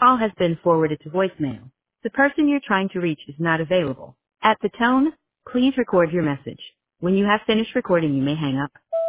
call has been forwarded to voicemail. The person you're trying to reach is not available. At the tone, please record your message. When you have finished recording, you may hang up.